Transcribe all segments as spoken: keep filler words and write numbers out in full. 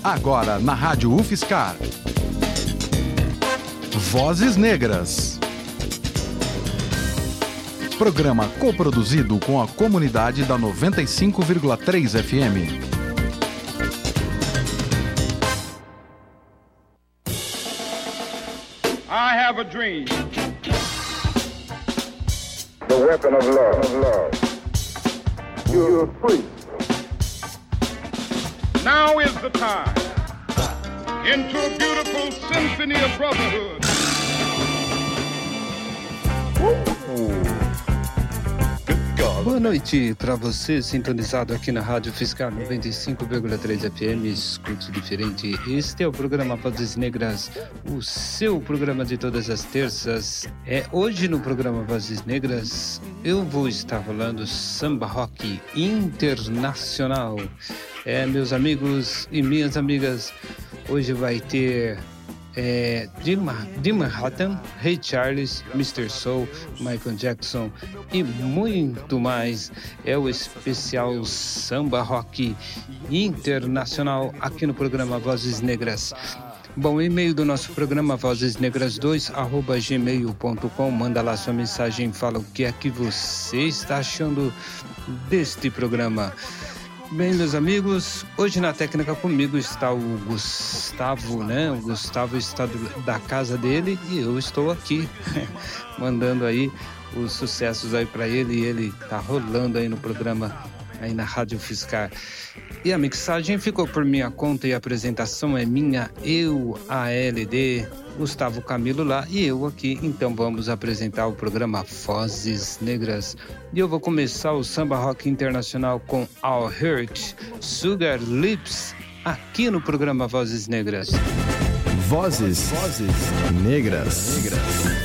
Agora na Rádio UFSCar. Vozes Negras. Programa coproduzido com a comunidade da noventa e cinco vírgula três F M. I have a dream. The weapon of love. Of love. You're free. Now is the time into a beautiful symphony of brotherhood. Boa noite para você, sintonizado aqui na Rádio UFSCar noventa e cinco vírgula três F M, escute diferente. Este é o programa Vozes Negras, o seu programa de todas as terças. É hoje no programa Vozes Negras, eu vou estar falando samba rock internacional. É, meus amigos e minhas amigas, hoje vai ter É, de, de Manhattan, Ray Charles, mister Soul, Michael Jackson e muito mais. É o especial samba rock internacional aqui no programa Vozes Negras. Bom, o e-mail do nosso programa vozes negras dois arroba gmail ponto com, manda lá sua mensagem, fala o que é que você está achando deste programa. Bem, meus amigos, hoje na técnica comigo está o Gustavo, né? O Gustavo está do, da casa dele e eu estou aqui mandando aí os sucessos aí para ele e ele tá rolando aí no programa aí na Rádio UFSCar. E a mixagem ficou por minha conta e a apresentação é minha, eu, A L D, Gustavo Camilo lá e eu aqui. Então vamos apresentar o programa Vozes Negras. E eu vou começar o samba rock internacional com All Hurt, Sugar Lips, aqui no programa Vozes Negras. Vozes, Vozes Negras. Negras.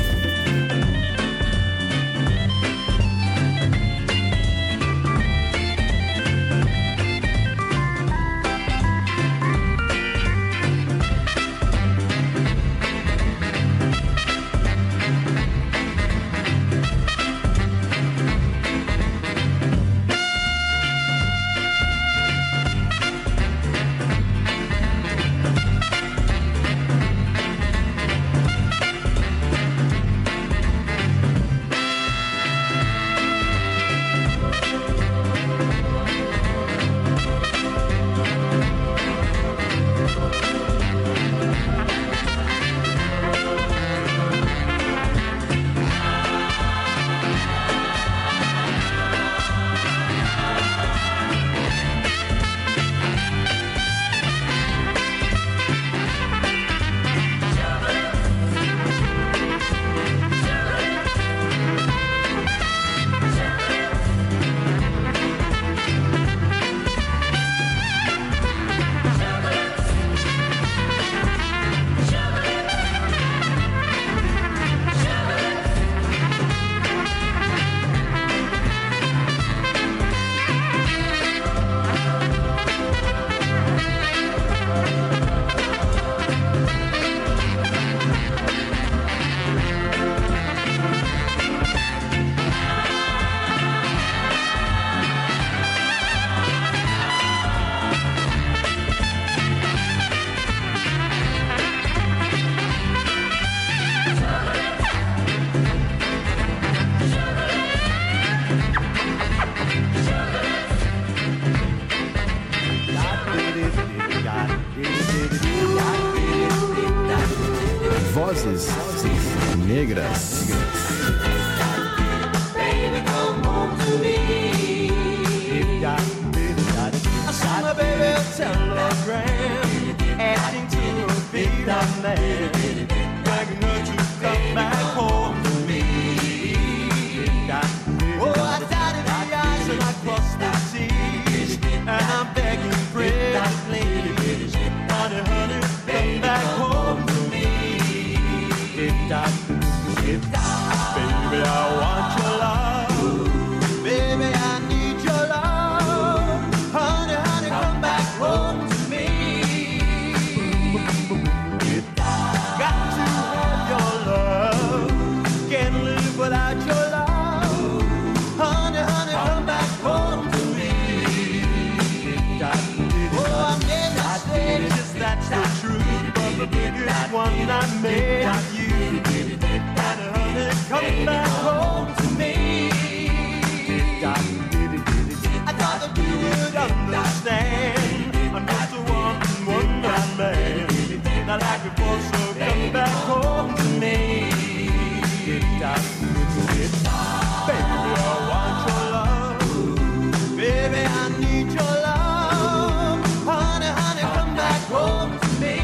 Vozes Negras. Baby, come home to me. I saw my baby telegram, asking to be the man, begging her to come back home to me. Oh, I dotted the I's and I crossed the T's, and I'm begging pretty please, honey, honey, come back home to me. Baby, I want your love. Baby, I need your love. Honey, honey, come back home to me. one I made of you. Honey, honey, come back home to me. I thought that you would understand. I'm just a one-man man. Not like before, so come back home to me. Baby, I want your love. Baby, I need your love. Honey, honey, come back home to me.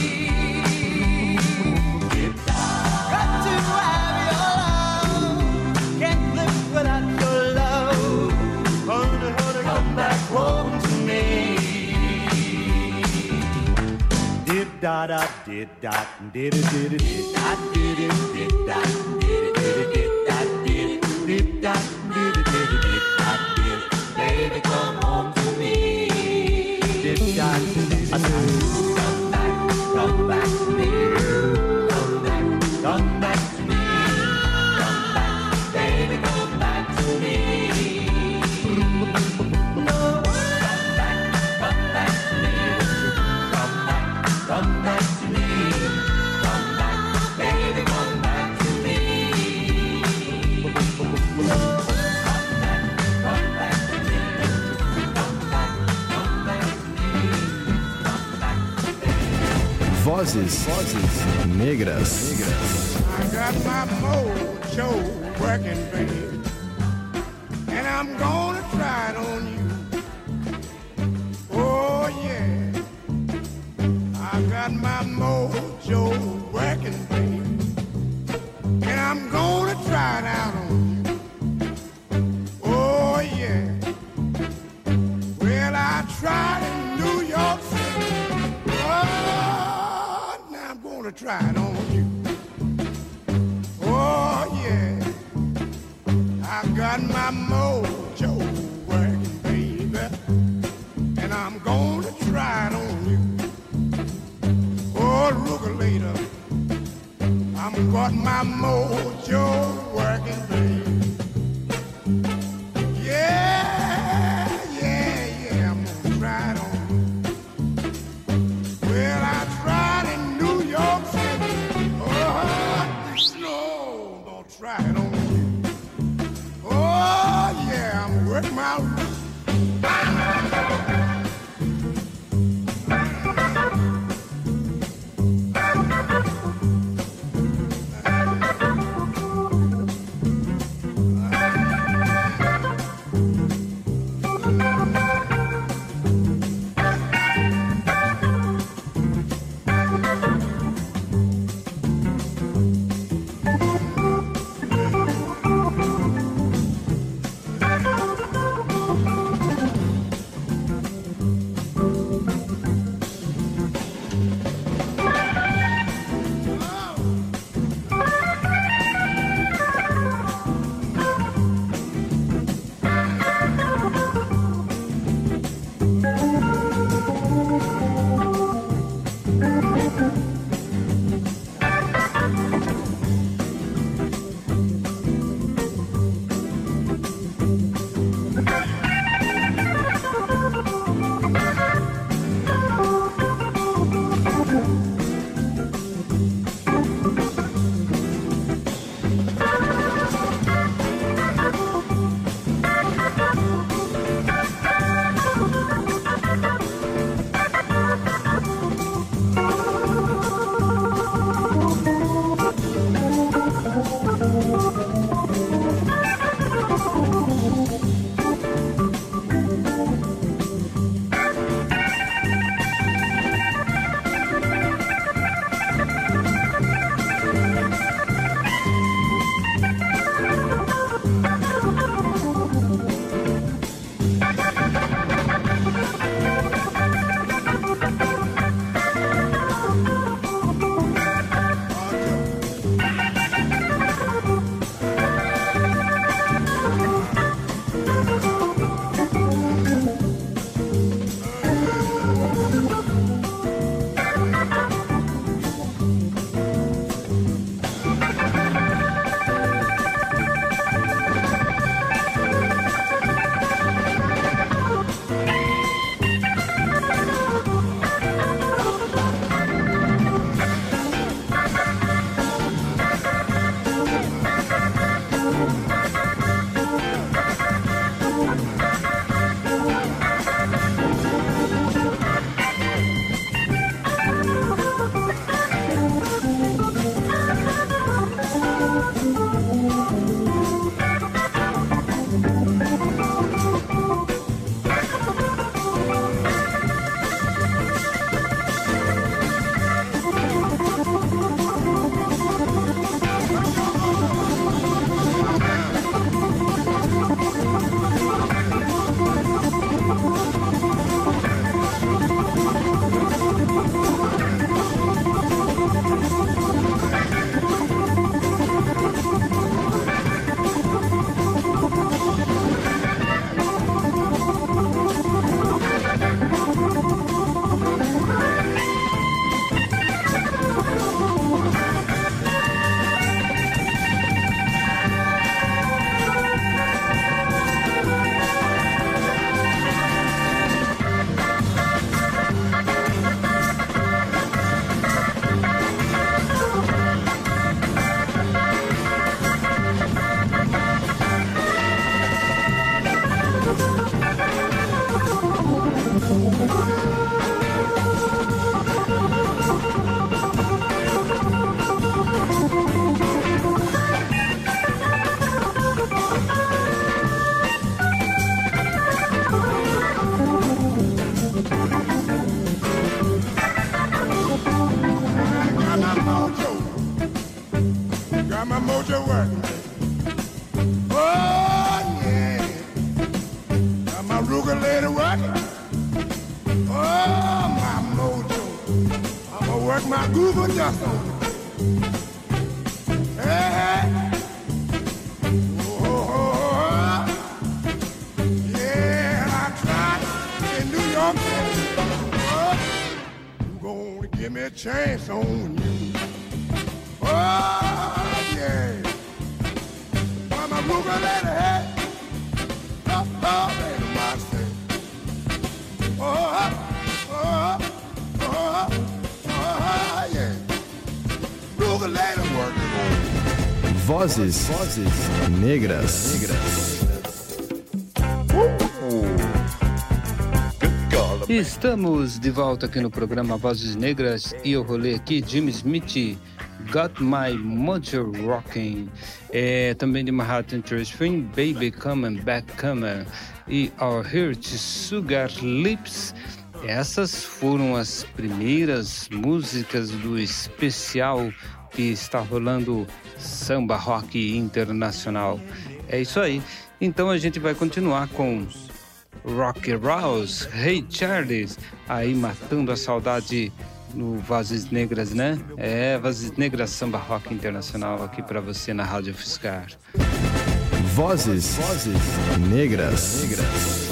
Got to have your love. Can't live without your love. Honey, honey, come back home to me. Did da da did da did it did it did da did it did da did it did it did da did it did da did it did it did da did it. Baby, come home to me. Did da did it. Come back, come back to me. Come back, come back to me. Come back, baby, come back to me. No, come back, come back to me. Come back, come back to me. Come back, baby, come back to me. No, come back, come back to me. Come back, come back to me. Come back, baby. Vozes, vozes negras. I got my mojo working, baby, and I'm gonna try it on you. Oh yeah, I got my mojo working, baby, and I'm gonna try it out on you. Oh yeah, well I tried in New York City. Oh, now I'm gonna try it on you. Oh yeah, I got my mojo working, baby, and I'm gonna try it on you. Oh, Rugalata, I'm got my mojo working, baby. Yeah, yeah, yeah, I'm gonna try it on you. Well, I tried in New York City. Oh, no, don't try it on you. Oh, yeah, I'm working my roots. working. Oh, yeah. Got my Ruger lady working. Oh, my mojo. I'ma work my Goober dust on it. Hey, hey. Oh, oh, oh. Yeah, I tried in New York City. Oh, you gonna give me a chance on you. Oh, yeah. Why my Ruger lady, hey? Oh, oh, baby, my say. Oh, oh, oh, oh, oh, yeah. Ruger lady working on me. Vozes, vozes negras. negras. Estamos de volta aqui no programa Vozes Negras e eu rolei aqui Jimmy Smith, Got My Mojo Rocking, é, também de Manhattan Swing, Baby Coming Back Coming e Our Heart Sugar Lips. Essas foram as primeiras músicas do especial que está rolando Samba Rock Internacional. É isso aí. Então a gente vai continuar com Rock Rouse, Hey Charles, aí matando a saudade no Vozes Negras, né? É, Vozes Negras Samba Rock Internacional aqui pra você na Rádio Fiscar. Vozes, vozes negras. negras.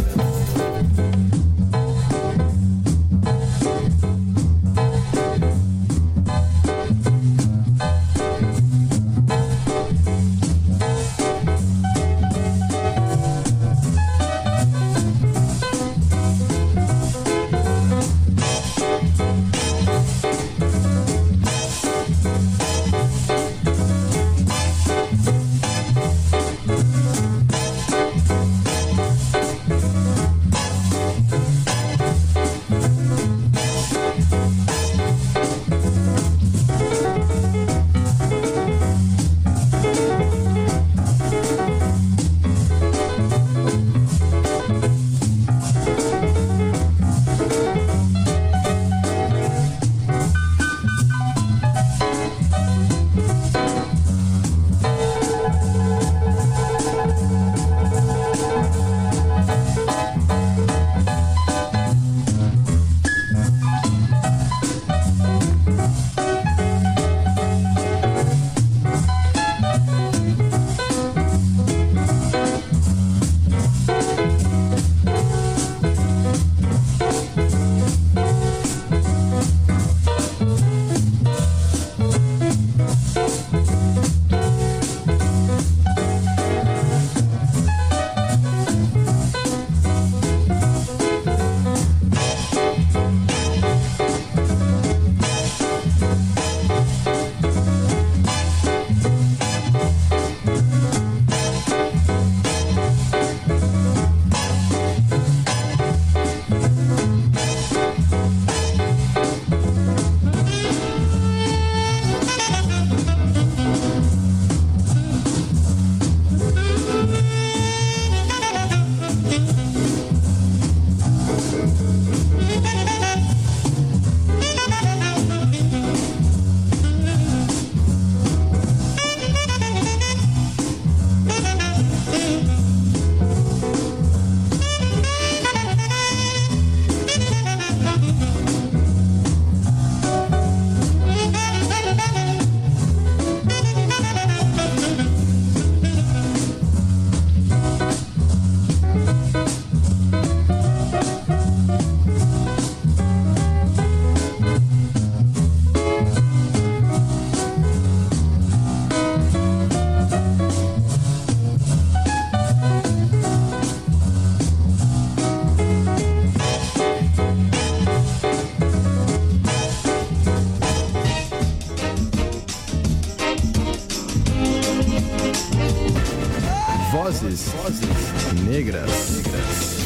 Vozes, vozes negras. negras.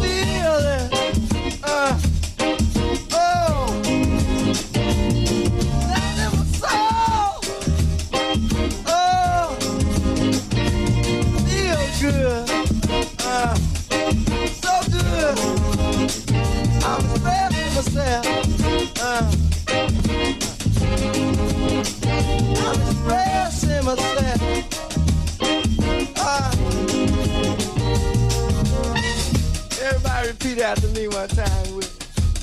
Uh, Uh, so good. I'm expressing myself. Uh, I'm expressing myself. Uh, everybody repeat after me one time with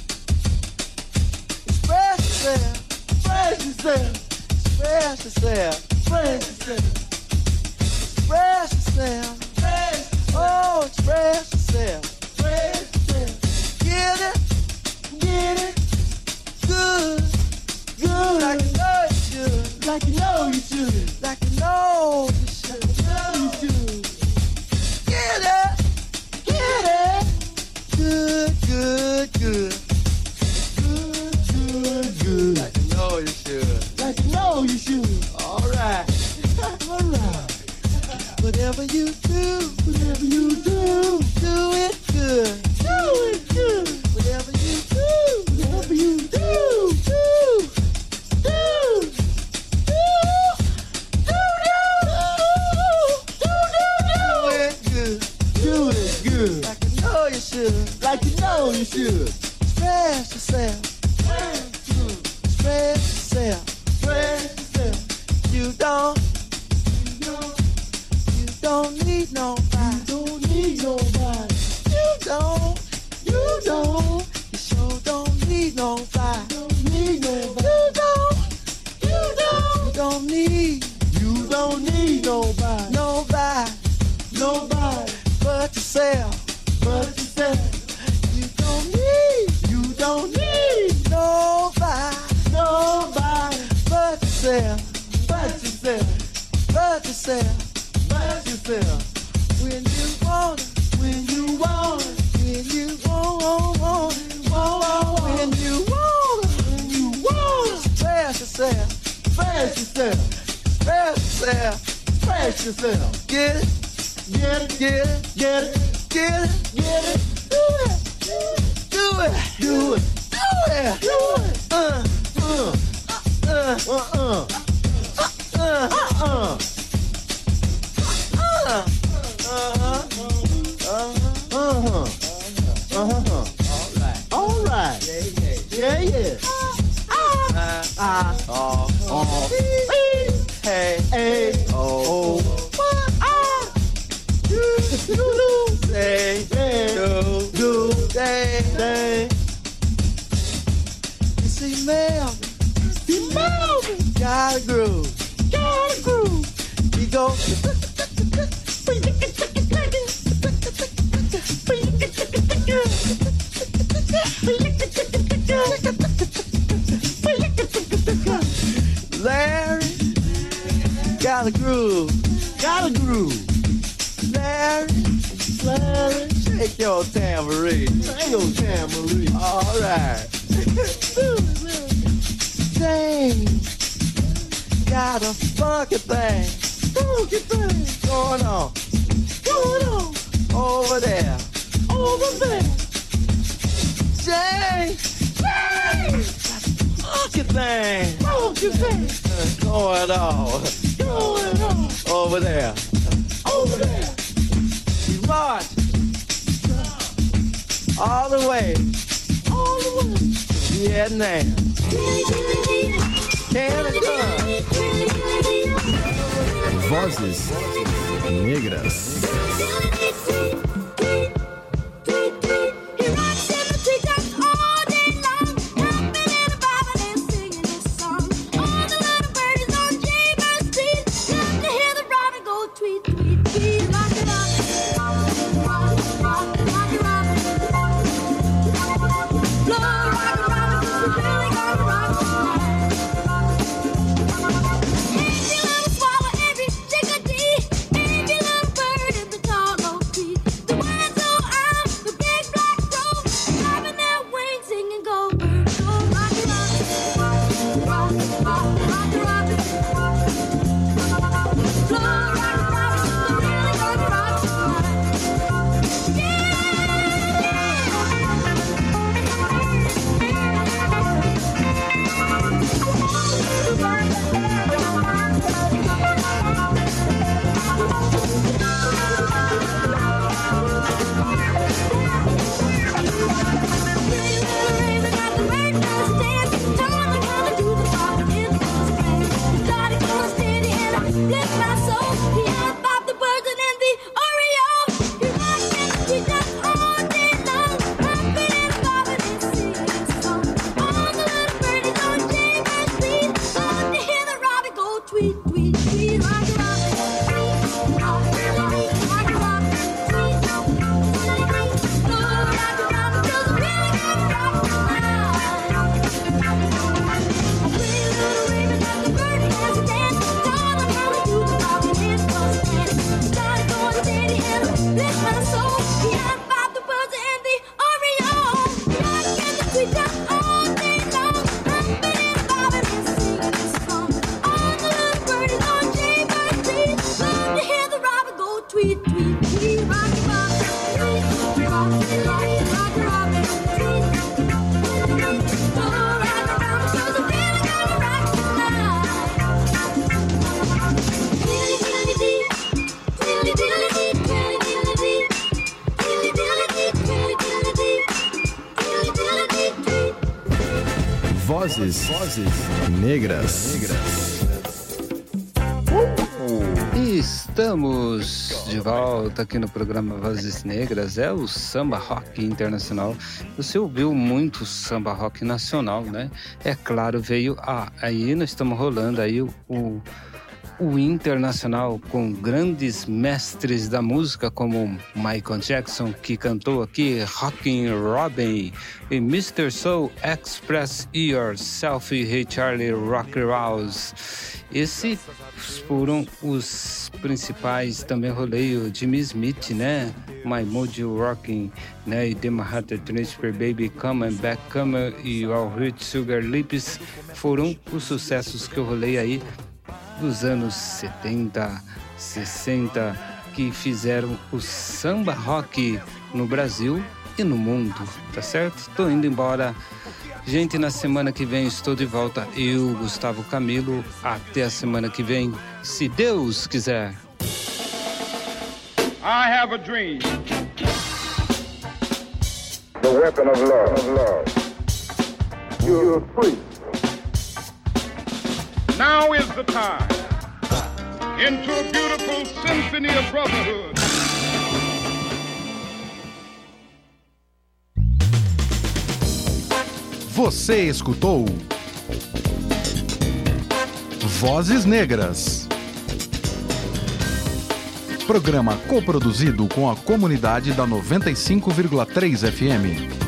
express yourself, express yourself, express yourself, express yourself, express yourself, express, oh, express yourself, express yourself, get it, get it, good, good, like you know you should, like you know you should, like you know you should, know you should, get it, get it, good, good, good. Good. Like you know you should. Like you know you should. All right. All right. Whatever you do, whatever you do, do it good. Do it good. Whatever you do, whatever you do, do, do, do, do, do, do, do it good. Do it good. Like you know you should. Like you know you should. Express yourself. Express yourself, express yourself. You don't, you don't, you don't need nobody. You don't need nobody. You don't, you don't, you sure don't need nobody. You don't need nobody. You don't, you don't, you don't need, you don't need nobody. Nobody, nobody, but yourself, but yourself. You don't need, you don't need nobody. Nobody but yourself, but yourself, but yourself, but yourself. When you want it, when you want it, when you want, want it, want it, when you want it, when you want it, express yourself, express yourself, express yourself, express yourself. Get it, get it, get it, get it, get it, get it. Do it, do it, do it, do it, do it. Uh. Uh, uh, uh, uh, uh, uh, uh, uh, uh, uh, all right, yeah, yeah, uh, uh, oh, oh, hey, hey, oh, ah, do, do, say, do, do, say, say. You see, Mel. Gotta groove, gotta groove. He goes. Larry, gotta groove, gotta groove. Larry, Larry, shake your tambourine, shake your tambourine. All right. Dang. Got a funky thing, funky thing going on, going on over there, over there. Jay, Jay, funky thing, funky thing going on, going on over there, over there. We march all the way, all the way to Vietnam. Vozes Negras. Every little swallow, every chickadee, every little bird in the tall oak Vozes, vozes negras. Estamos de volta aqui no programa Vozes Negras, é o Samba Rock Internacional. Você ouviu muito samba rock nacional, né? É claro, veio ah, aí nós estamos rolando aí o, o, o internacional com grandes mestres da música como Michael Jackson, que cantou aqui Rockin' Robin, e mister Soul, Express Yourself e Hey Charlie Rock Rouse. Esses foram os principais. Também rolei o Jimmy Smith, né? My Moody Rockin', né? E The Manhattan Transfer, Baby Come Back Come e All Hit Sugar Lips foram os sucessos que eu rolei aí dos anos setenta, sessenta, que fizeram o samba rock no Brasil e no mundo, tá certo? Tô indo embora. Gente, na semana que vem estou de volta. Eu, Gustavo Camilo. Até a semana que vem, se Deus quiser. I have a dream. The weapon of love. Of love. You're free. Now is the time into a beautiful symphony of brotherhood. Você escutou Vozes Negras, programa coproduzido com a comunidade da noventa e cinco vírgula três F M.